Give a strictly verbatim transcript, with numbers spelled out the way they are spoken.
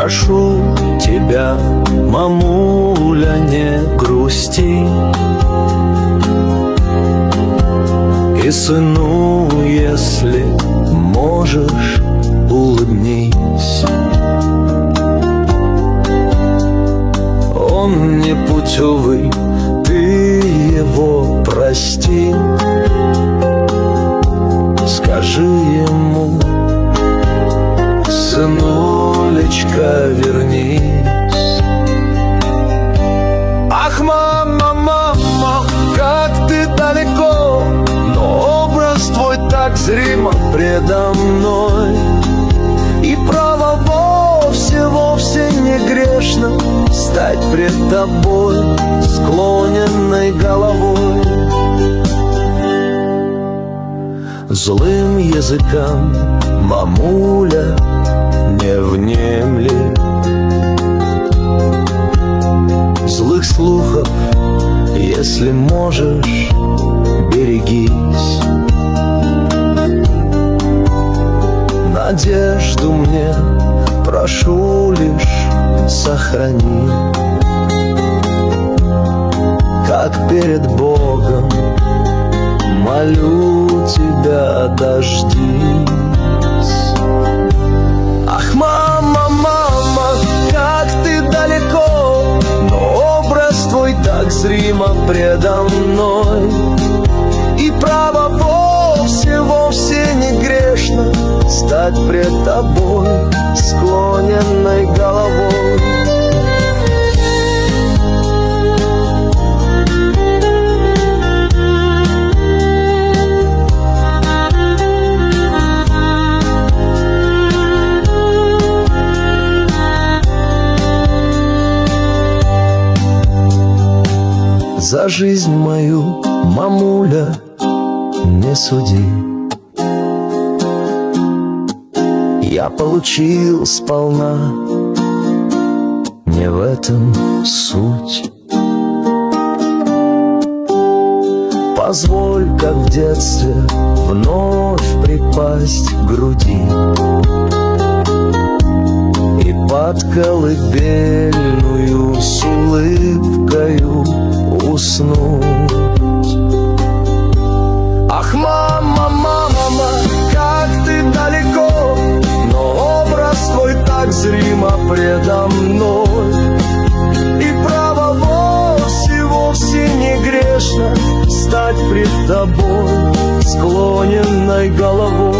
прошу тебя, мамуля, не грусти. И сыну, если можешь, улыбнись. Он не путевый, ты его прости. Скажи ему, сынулечка, вернись. Ах, мама, мама, как ты далеко, но образ твой так зримо предо мной. И право вовсе, вовсе не грешно стать пред тобой склоненной головой. Злым языкам, мамуля, не внемли. Злых слухов, если можешь, берегись. Надежду мне, прошу, лишь сохрани. Как перед Богом молю тебя, дождись. Ах, мама, мама, как ты далеко, но образ твой так зримо предо мной. И право вовсе, вовсе не грешно стать пред тобой склоненной головой. За жизнь мою, мамуля, не суди. Я получил сполна, не в этом суть. Позволь, как в детстве, вновь припасть к груди и под колыбельную с улыбкою уснуть. Ах, мама, мама, как ты далеко, но образ твой так зримо предо мной. И право вовсе, вовсе не грешно стать пред тобой склоненной головой.